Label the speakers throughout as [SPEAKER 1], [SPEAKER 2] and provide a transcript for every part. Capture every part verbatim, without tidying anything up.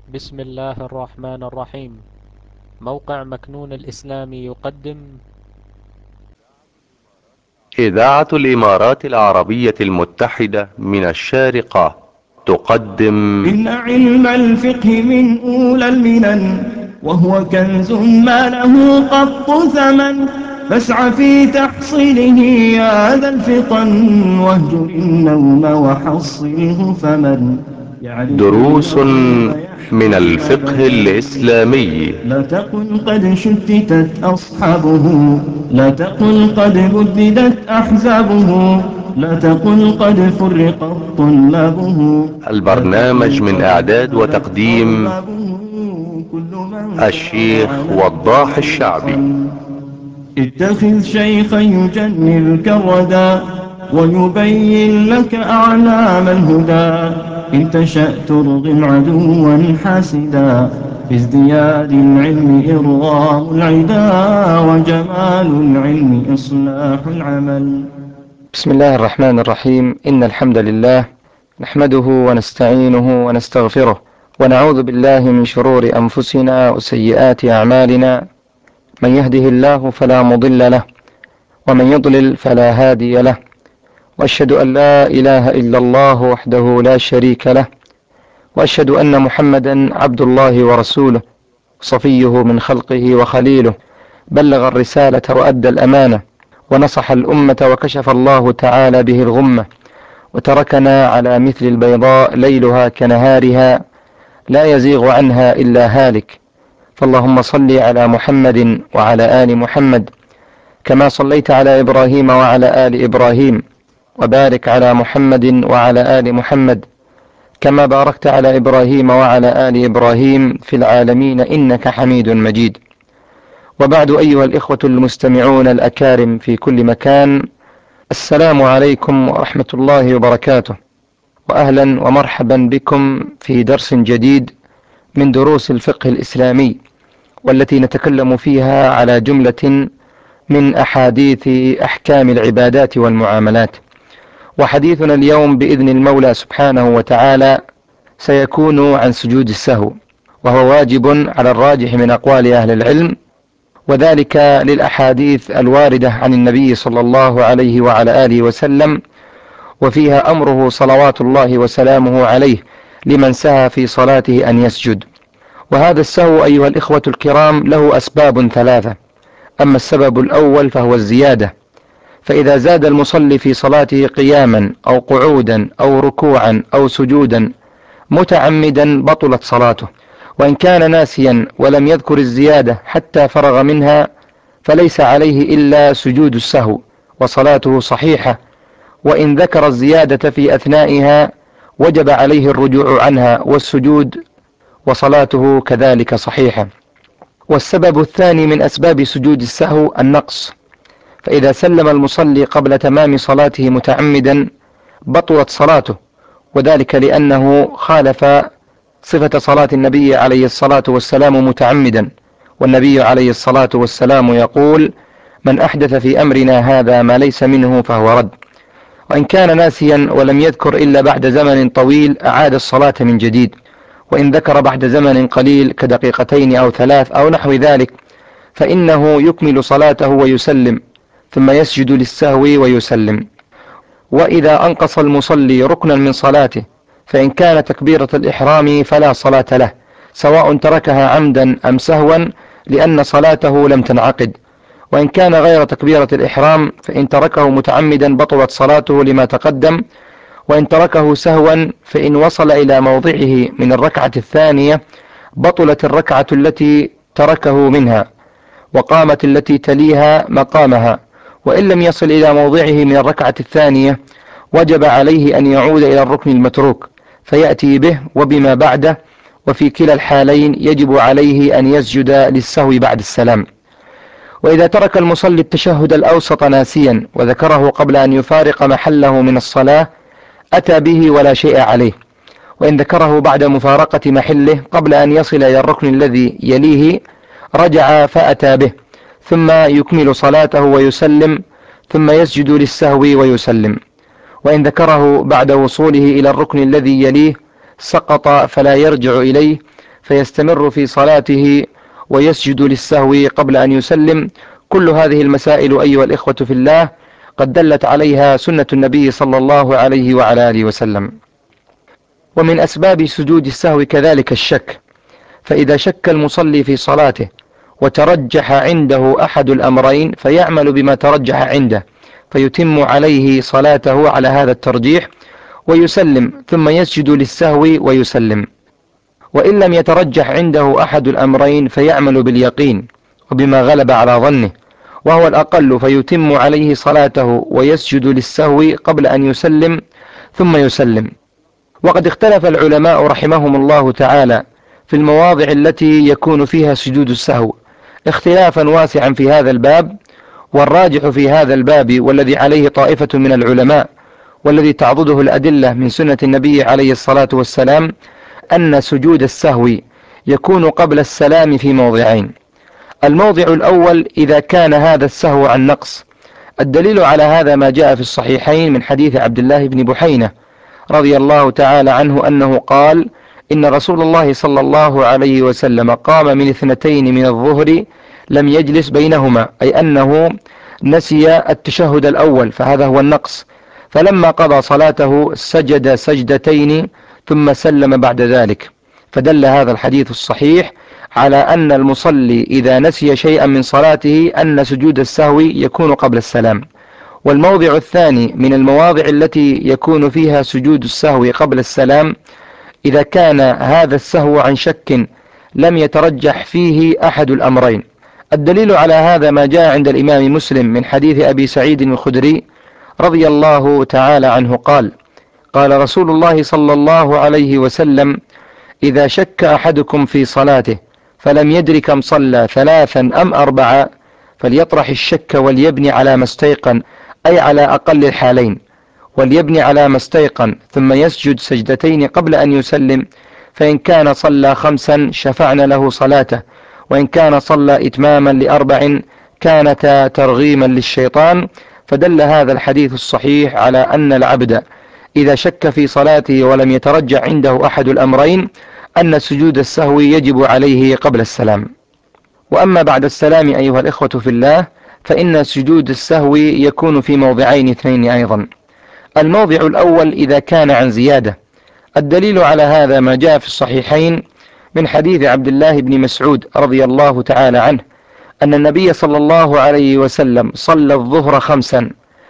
[SPEAKER 1] بسم الله الرحمن الرحيم. موقع مكنون الإسلامي يقدم
[SPEAKER 2] إذاعة الإمارات العربية المتحدة من الشارقة تقدم
[SPEAKER 3] إن علم الفقه من أولى المنن، وهو كنز ما له قط ثمن، فاسع في تحصيله يا ذا الفطن، واهجر النوم وحصله فمن يعرف
[SPEAKER 2] دروس
[SPEAKER 3] الغيب
[SPEAKER 2] من
[SPEAKER 3] يحيا
[SPEAKER 2] الفقه
[SPEAKER 3] أبدا.
[SPEAKER 2] الإسلامي.
[SPEAKER 3] لا تقل قد شتتت أصحابه، لا تقل قد بددت أحزابه، لا تقل قد فرقت طلابه، لا
[SPEAKER 2] البرنامج
[SPEAKER 3] تقل
[SPEAKER 2] من
[SPEAKER 3] قد
[SPEAKER 2] إعداد
[SPEAKER 3] ذهبت
[SPEAKER 2] وتقديم
[SPEAKER 3] أربابه. كل من سار
[SPEAKER 2] الشيخ
[SPEAKER 3] على
[SPEAKER 2] وضاح
[SPEAKER 3] الدرب
[SPEAKER 2] الشعبي.
[SPEAKER 3] وصل. اتخذ شيخا يجنبك الردى، ويبين لك أعلام الهدى. إن تشأ ترغم عدوا حاسدا، في ازدياد العلم إرغام العدا، وجمال العلم إصلاح العمل.
[SPEAKER 4] بسم الله الرحمن الرحيم. إن الحمد لله نحمده ونستعينه ونستغفره، ونعوذ بالله من شرور أنفسنا وسيئات أعمالنا. من يهده الله فلا مضل له، ومن يضلل فلا هادي له. وأشهد أن لا إله إلا الله وحده لا شريك له، وأشهد أن محمدا عبد الله ورسوله، صفيه من خلقه وخليله. بلغ الرسالة وأدى الأمانة، ونصح الأمة، وكشف الله تعالى به الغمة، وتركنا على مثل البيضاء ليلها كنهارها، لا يزيغ عنها إلا هالك. فاللهم صل على محمد وعلى آل محمد، كما صليت على إبراهيم وعلى آل إبراهيم، وبارك على محمد وعلى آل محمد، كما باركت على إبراهيم وعلى آل إبراهيم في العالمين إنك حميد مجيد. وبعد، أيها الإخوة المستمعون الأكارم في كل مكان، السلام عليكم ورحمة الله وبركاته، وأهلا ومرحبا بكم في درس جديد من دروس الفقه الإسلامي، والتي نتكلم فيها على جملة من أحاديث أحكام العبادات والمعاملات. وحديثنا اليوم بإذن المولى سبحانه وتعالى سيكون عن سجود السهو، وهو واجب على الراجح من أقوال أهل العلم، وذلك للأحاديث الواردة عن النبي صلى الله عليه وعلى آله وسلم، وفيها أمره صلوات الله وسلامه عليه لمن سهى في صلاته أن يسجد. وهذا السهو أيها الإخوة الكرام له أسباب ثلاثة. أما السبب الأول فهو الزيادة، فإذا زاد المصلي في صلاته قياما أو قعودا أو ركوعا أو سجودا متعمدا بطلت صلاته. وإن كان ناسيا ولم يذكر الزيادة حتى فرغ منها فليس عليه إلا سجود السهو، وصلاته صحيحة. وإن ذكر الزيادة في أثنائها وجب عليه الرجوع عنها والسجود، وصلاته كذلك صحيحة. والسبب الثاني من أسباب سجود السهو النقص، فإذا سلم المصلي قبل تمام صلاته متعمدا بطلت صلاته، وذلك لأنه خالف صفة صلاة النبي عليه الصلاة والسلام متعمدا. والنبي عليه الصلاة والسلام يقول: من أحدث في أمرنا هذا ما ليس منه فهو رد. وإن كان ناسيا ولم يذكر إلا بعد زمن طويل أعاد الصلاة من جديد، وإن ذكر بعد زمن قليل كدقيقتين أو ثلاث أو نحو ذلك فإنه يكمل صلاته ويسلم، ثم يسجد للسهو ويسلم. وإذا أنقص المصلي ركنا من صلاته، فإن كان تكبيرة الإحرام فلا صلاة له، سواء تركها عمدا أم سهوا، لأن صلاته لم تنعقد. وإن كان غير تكبيرة الإحرام فإن تركه متعمدا بطلت صلاته لما تقدم. وإن تركه سهوا فإن وصل إلى موضعه من الركعة الثانية بطلت الركعة التي تركه منها، وقامت التي تليها مقامها. وإن لم يصل إلى موضعه من الركعة الثانية وجب عليه أن يعود إلى الركن المتروك فيأتي به وبما بعده، وفي كلا الحالين يجب عليه أن يسجد للسهو بعد السلام. وإذا ترك المصلي التشهد الأوسط ناسيا وذكره قبل أن يفارق محله من الصلاة أتى به ولا شيء عليه. وإن ذكره بعد مفارقة محله قبل أن يصل إلى الركن الذي يليه رجع فأتى به، ثم يكمل صلاته ويسلم، ثم يسجد للسهو ويسلم. وإن ذكره بعد وصوله إلى الركن الذي يليه سقط فلا يرجع إليه، فيستمر في صلاته ويسجد للسهو قبل أن يسلم. كل هذه المسائل أيها الإخوة في الله قد دلت عليها سنة النبي صلى الله عليه وعلى آله وسلم. ومن أسباب سجود السهو كذلك الشك، فإذا شك المصلي في صلاته وترجح عنده أحد الأمرين فيعمل بما ترجح عنده فيتم عليه صلاته على هذا الترجيح ويسلم، ثم يسجد للسهو ويسلم. وإن لم يترجح عنده أحد الأمرين فيعمل باليقين وبما غلب على ظنه وهو الأقل، فيتم عليه صلاته ويسجد للسهو قبل أن يسلم ثم يسلم. وقد اختلف العلماء رحمهم الله تعالى في المواضع التي يكون فيها سجود السهو اختلافا واسعا في هذا الباب، والراجح في هذا الباب والذي عليه طائفة من العلماء والذي تعضده الأدلة من سنة النبي عليه الصلاة والسلام أن سجود السهو يكون قبل السلام في موضعين. الموضع الأول إذا كان هذا السهو عن نقص. الدليل على هذا ما جاء في الصحيحين من حديث عبد الله بن بحينة رضي الله تعالى عنه أنه قال: إن رسول الله صلى الله عليه وسلم قام من اثنتين من الظهر لم يجلس بينهما، أي أنه نسي التشهد الأول فهذا هو النقص، فلما قضى صلاته سجد سجدتين ثم سلم بعد ذلك. فدل هذا الحديث الصحيح على أن المصلي إذا نسي شيئا من صلاته أن سجود السهو يكون قبل السلام. والموضع الثاني من المواضع التي يكون فيها سجود السهو قبل السلام إذا كان هذا السهو عن شك لم يترجح فيه أحد الأمرين. الدليل على هذا ما جاء عند الإمام مسلم من حديث أبي سعيد الخدري رضي الله تعالى عنه قال: قال رسول الله صلى الله عليه وسلم: إذا شك أحدكم في صلاته فلم يدر كم صلى ثلاثا أم أربعة فليطرح الشك وليبني على ما استيقن، أي على أقل الحالين، وليبني على ما استيقن ثم يسجد سجدتين قبل أن يسلم، فإن كان صلى خمسا شفعنا له صلاته، وإن كان صلى إتماما لأربع كانتا ترغيما للشيطان. فدل هذا الحديث الصحيح على أن العبد إذا شك في صلاته ولم يترجع عنده أحد الأمرين أن سجود السهو يجب عليه قبل السلام. وأما بعد السلام أيها الإخوة في الله فإن سجود السهو يكون في موضعين اثنين أيضا. الموضع الأول إذا كان عن زيادة. الدليل على هذا ما جاء في الصحيحين من حديث عبد الله بن مسعود رضي الله تعالى عنه أن النبي صلى الله عليه وسلم صلى الظهر خمسا،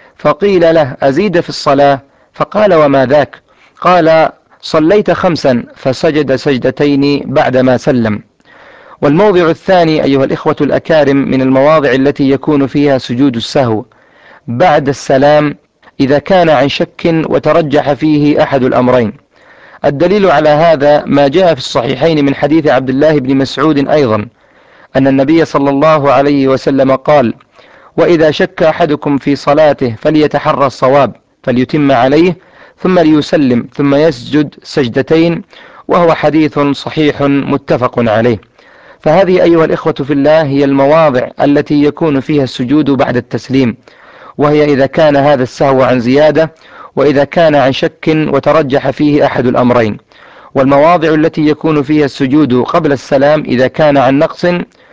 [SPEAKER 4] فقيل له: أزيد في الصلاة؟ فقال: وما ذاك؟ قال: صليت خمسا، فسجد سجدتين بعدما سلم. والموضع الثاني أيها الإخوة الأكارم من المواضع التي يكون فيها سجود السهو بعد السلام إذا كان عن شك وترجح فيه أحد الأمرين. الدليل على هذا ما جاء في الصحيحين من حديث عبد الله بن مسعود أيضا أن النبي صلى الله عليه وسلم قال: وإذا شك أحدكم في صلاته فليتحرى الصواب فليتم عليه ثم ليسلم ثم يسجد سجدتين، وهو حديث صحيح متفق عليه. فهذه أيها الإخوة في الله هي المواضع التي يكون فيها السجود بعد التسليم، وهي إذا كان هذا السهو عن زيادة، وإذا كان عن شك وترجح فيه أحد الأمرين. والمواضع التي يكون فيها السجود قبل السلام إذا كان عن نقص،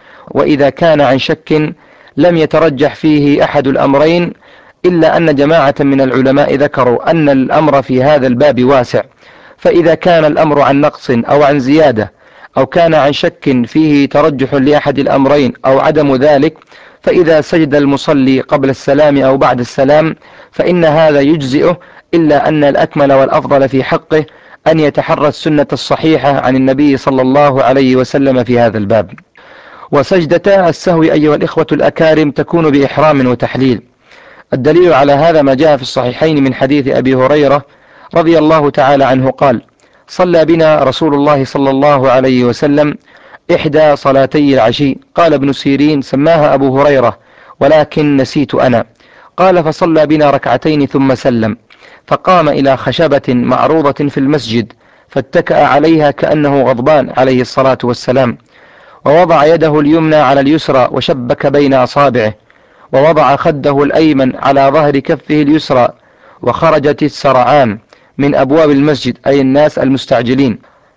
[SPEAKER 4] وإذا كان عن شك لم يترجح فيه أحد الأمرين، إلا أن جماعة من العلماء ذكروا أن الأمر في هذا الباب واسع. فإذا كان الأمر عن نقص أو عن زيادة أو كان عن شك فيه ترجح لأحد الأمرين أو عدم ذلك، فإذا سجد المصلي قبل السلام أو بعد السلام فإن هذا يجزئه، إلا أن الأكمل والأفضل في حقه أن يتحرى السنة الصحيحة عن النبي صلى الله عليه وسلم في هذا الباب. وسجدتا السهو أيها الإخوة الأكارم تكون بإحرام وتحليل. الدليل على هذا ما جاء في الصحيحين من حديث أبي هريرة رضي الله تعالى عنه قال: صلى بنا رسول الله صلى الله عليه وسلم إحدى صلاتي العشي. قال ابن سيرين: سماها أبو هريرة ولكن نسيت أنا. قال: فصلى بنا ركعتين ثم سلم، فقام إلى خشبة معروضة في المسجد فاتكأ عليها كأنه غضبان عليه الصلاة والسلام، ووضع يده اليمنى على اليسرى وشبك بين أصابعه، ووضع خده الأيمن على ظهر كفه اليسرى، وخرجت السرعان من أبواب المسجد، أي الناس المستعجلين،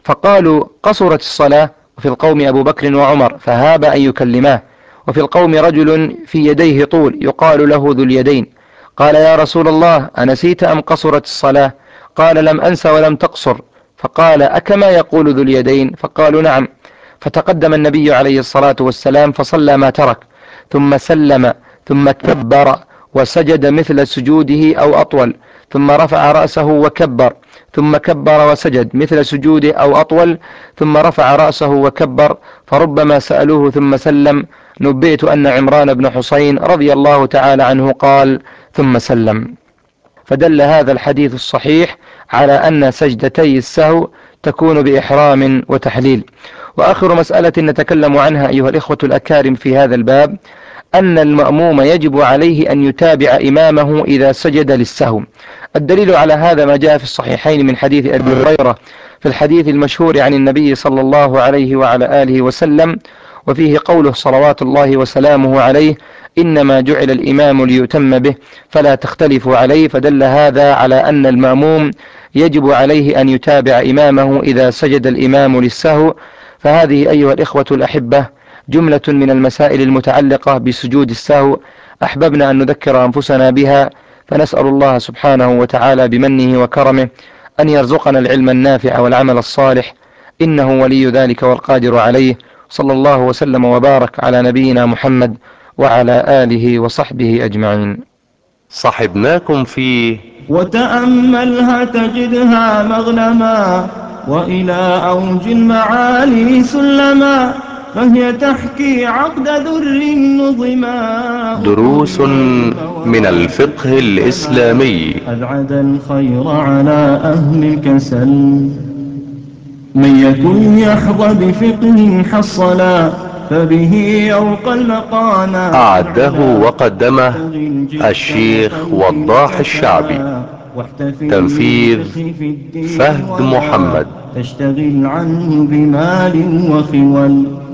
[SPEAKER 4] فقالوا قصرت الصلاة، وفي القوم أبو بكر وعمر فهاب أن يكلماه، وفي القوم رجل في يديه طول يقال له ذو اليدين. قال يا رسول الله أنسيت أم قصرت الصلاة؟ قال لم أنس ولم تقصر. فقال أكما يقول ذو اليدين؟ فقالوا نعم. فتقدم النبي عليه الصلاة والسلام فصلى ما ترك، ثم سلم، ثم كبر وسجد مثل سجوده أو أطول، ثم رفع رأسه وكبر، ثم كبر وسجد مثل سجوده أو أطول، ثم رفع رأسه وكبر. فربما سألوه ثم سلم. نبئت أن عمران بن حسين رضي الله تعالى عنه قال ثم سلم. فدل هذا الحديث الصحيح على أن سجدتي السهو تكون بإحرام وتحليل. وآخر مسألة نتكلم عنها أيها الإخوة الأكارم في هذا الباب، أن المأموم يجب عليه أن يتابع إمامه إذا سجد للسهو. الدليل على هذا ما جاء في الصحيحين من حديث أبي هريرة في الحديث المشهور عن النبي صلى الله عليه وعلى آله وسلم، وفيه قوله صلوات الله وسلامه عليه إنما جعل الإمام ليتم به فلا تختلفوا عليه. فدل هذا على أن المأموم يجب عليه أن يتابع إمامه إذا سجد الإمام للسهو. فهذه أيها الإخوة الأحبة جملة من المسائل المتعلقة بسجود السهو أحببنا أن نذكر أنفسنا بها، فنسأل الله سبحانه وتعالى بمنه وكرمه أن يرزقنا العلم النافع والعمل الصالح، إنه ولي ذلك والقادر عليه. صلى الله وسلم وبارك على نبينا محمد وعلى آله وصحبه أجمعين.
[SPEAKER 2] صحبناكم في
[SPEAKER 3] وتأملها تجدها مغنما، وإلى أوج المعالي سلما، فهي تحكي عقد ذر نظما.
[SPEAKER 2] دروس من الفقه الإسلامي.
[SPEAKER 3] أبعد الخير على أهل الكسل، من يكن يحظى بفقه حصلا، فبه يوقى المقانا.
[SPEAKER 2] أعده وقدمه الشيخ وضاح الشعبي. تنفيذ فهد محمد.
[SPEAKER 3] تشتغل عنه بمال وخول.